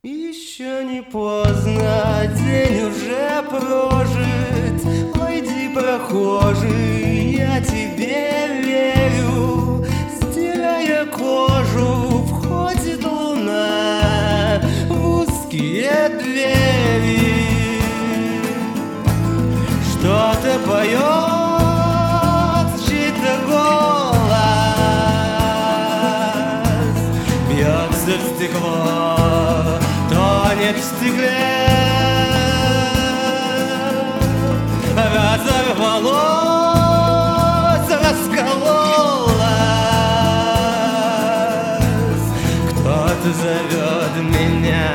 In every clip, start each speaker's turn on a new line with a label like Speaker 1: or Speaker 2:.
Speaker 1: Еще не поздно, день уже прожит. Войди, прохожий, я тебе верю. Стирая кожу, входит луна в узкие двери. Что-то поет, чей-то голос бьется в стекло, тонет в стекле. Разорвалось, раскололось, кто-то зовет меня.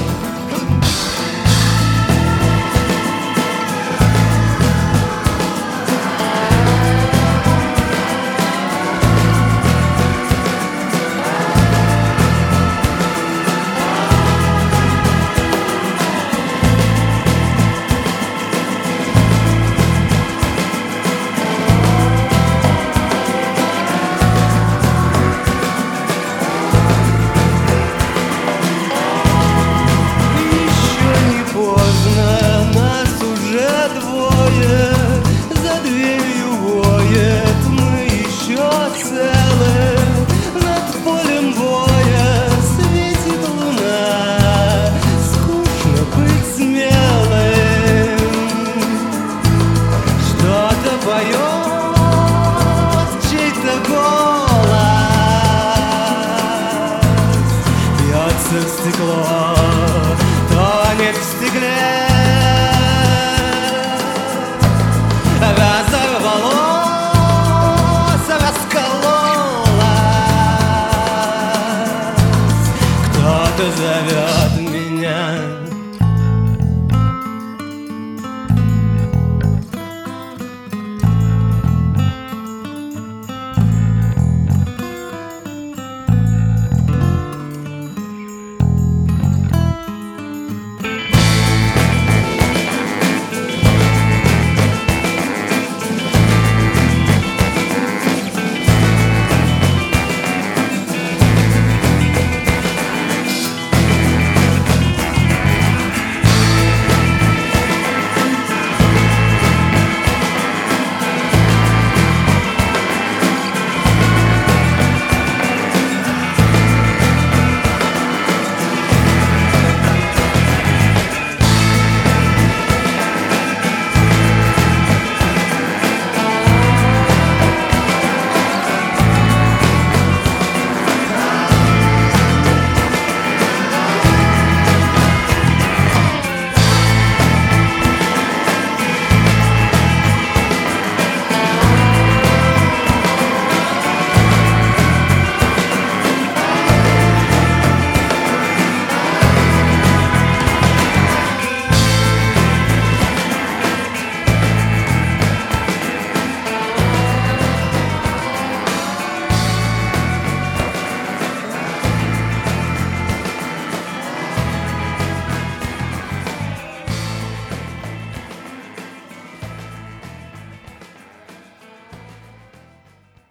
Speaker 1: За дверью воет, мы еще целы. Над полем боя светит луна. Скучно быть смелым. Что-то поет, чей-то голос бьется в стекло, тонет в стекле. Разорвалось, раскололось, кто-то зовет меня.